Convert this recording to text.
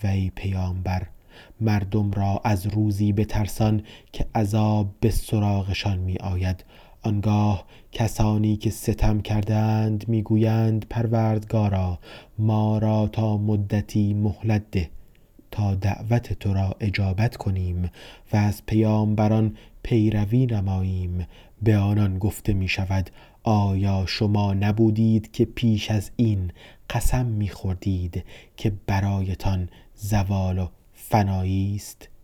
و ای پیامبر مردم را از روزی بترسان که عذاب به سراغشان می آید. آنگاه کسانی که ستم کردند میگویند پروردگارا ما را تا مدتی مهلت ده تا دعوت تو را اجابت کنیم و از پیامبران پیروی نماییم. به آنان گفته می شود آیا شما نبودید که پیش از این قسم می خوردید که برایتان زوال و فنایی است؟